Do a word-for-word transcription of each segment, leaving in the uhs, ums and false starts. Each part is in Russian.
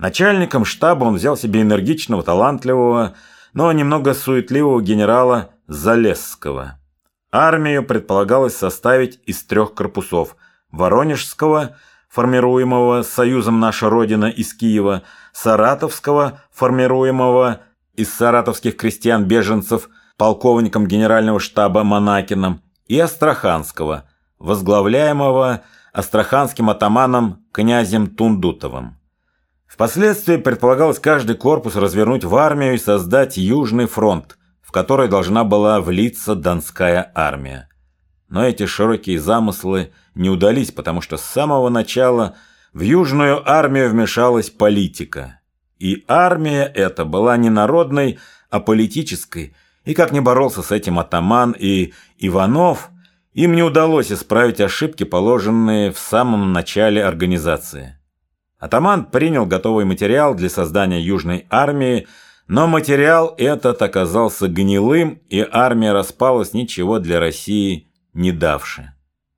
Начальником штаба он взял себе энергичного, талантливого, но немного суетливого генерала Залесского. Армию предполагалось составить из трех корпусов – Воронежского, формируемого Союзом «Наша Родина» из Киева, Саратовского, формируемого из саратовских крестьян-беженцев полковником генерального штаба Монакиным, и Астраханского, возглавляемого астраханским атаманом князем Тундутовым. Впоследствии предполагалось каждый корпус развернуть в армию и создать Южный фронт, в который должна была влиться Донская армия. Но эти широкие замыслы не удались, потому что с самого начала в Южную армию вмешалась политика. И армия эта была не народной, а политической, и как ни боролся с этим атаман и Иванов, им не удалось исправить ошибки, положенные в самом начале организации. Атаман принял готовый материал для создания Южной армии, но материал этот оказался гнилым, и армия распалась, ничего для России не давши.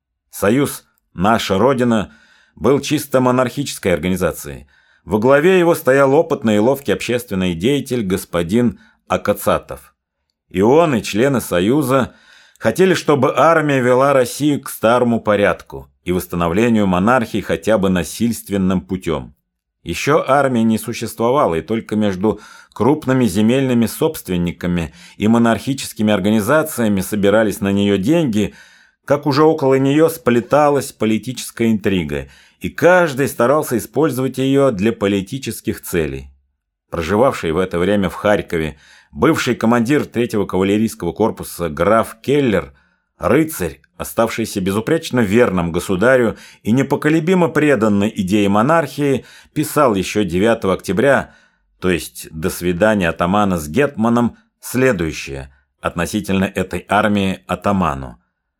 Союз «Наша Родина» был чисто монархической организацией. Во главе его стоял опытный и ловкий общественный деятель господин Акацатов. И он, и члены Союза хотели, чтобы армия вела Россию к старому порядку и восстановлению монархии хотя бы насильственным путем. Еще армия не существовала, и только между крупными земельными собственниками и монархическими организациями собирались на нее деньги, как уже около нее сплеталась политическая интрига, и каждый старался использовать ее для политических целей. Проживавший в это время в Харькове бывший командир третьего кавалерийского корпуса граф Келлер, рыцарь, оставшийся безупречно верным государю и непоколебимо преданный идее монархии, писал еще девятого октября, то есть до свидания атамана с гетманом, следующее относительно этой армии атаману.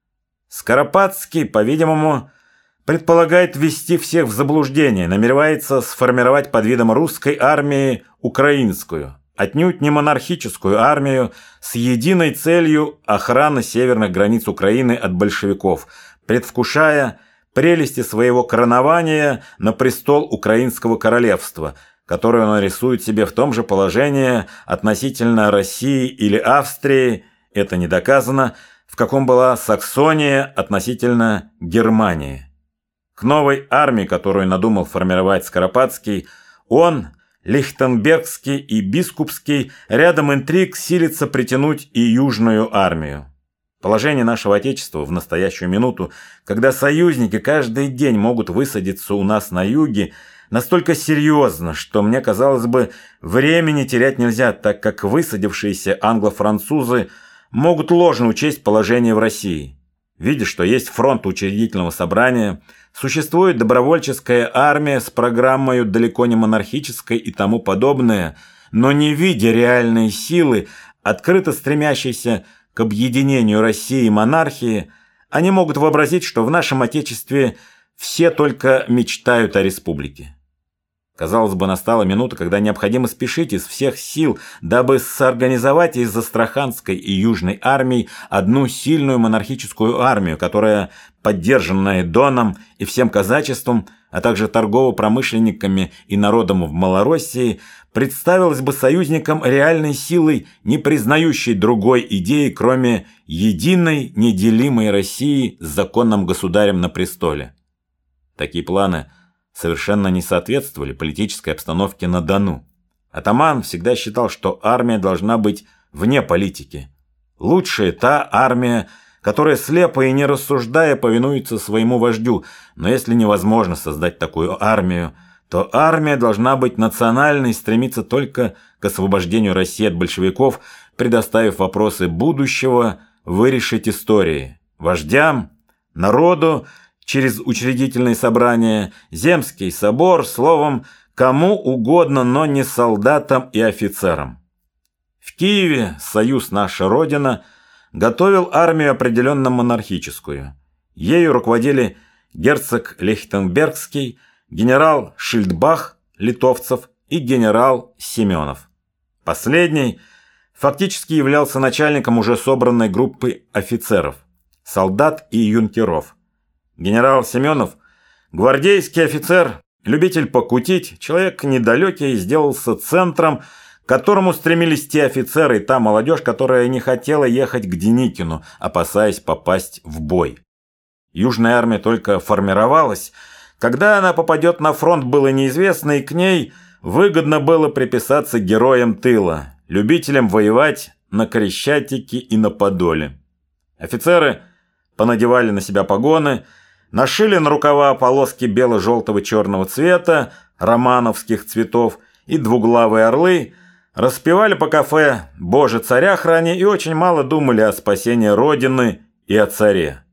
Скоропадский, по-видимому, предполагает ввести всех в заблуждение, намеревается сформировать под видом русской армии украинскую, отнюдь не монархическую армию с единой целью охраны северных границ Украины от большевиков, предвкушая прелести своего коронования на престол Украинского королевства, которое он рисует себе в том же положении относительно России или Австрии, это не доказано, в каком была Саксония относительно Германии. К новой армии, которую надумал формировать Скоропадский, он, Лихтенбергский и Бискупский, рядом интриг силится притянуть и Южную армию. Положение нашего Отечества в настоящую минуту, когда союзники каждый день могут высадиться у нас на юге, настолько серьезно, что мне казалось бы, времени терять нельзя, так как высадившиеся англо-французы могут ложно учесть положение в России. Видя, что есть фронт учредительного собрания, существует добровольческая армия с программой далеко не монархической и тому подобное, но не видя реальной силы, открыто стремящейся к объединению России и монархии, они могут вообразить, что в нашем Отечестве все только мечтают о республике. Казалось бы, настала минута, когда необходимо спешить из всех сил, дабы соорганизовать из Астраханской и Южной армий одну сильную монархическую армию, которая, поддержанная Доном и всем казачеством, а также торгово-промышленниками и народом в Малороссии, представилась бы союзникам реальной силой, не признающей другой идеи, кроме единой неделимой России с законным государем на престоле. Такие планы совершенно не соответствовали политической обстановке на Дону. Атаман всегда считал, что армия должна быть вне политики. Лучшая та армия, которая слепо и не рассуждая повинуется своему вождю, но если невозможно создать такую армию, то армия должна быть национальной и стремиться только к освобождению России от большевиков, предоставив вопросы будущего вырешить истории, вождям, народу, через учредительные собрания, земский собор, словом, кому угодно, но не солдатам и офицерам. В Киеве союз «Наша Родина» готовил армию определенно монархическую. Ею руководили герцог Лихтенбергский, генерал Шильдбах, литовцев, и генерал Семенов. Последний фактически являлся начальником уже собранной группы офицеров, солдат и юнкеров. Генерал Семенов – гвардейский офицер, Любитель покутить, человек недалекий, сделался центром, к которому стремились те офицеры и та молодежь, которая не хотела ехать к Деникину, опасаясь попасть в бой. Южная армия только формировалась. Когда она попадет на фронт, было неизвестно, и к ней выгодно было приписаться героям тыла, любителям воевать на Крещатике и на Подоле. Офицеры понадевали на себя погоны, нашили на рукава полоски бело-желтого черного цвета, романовских цветов и двуглавые орлы, распевали по кафе «Боже, царя храни» и очень мало думали о спасении Родины и о царе.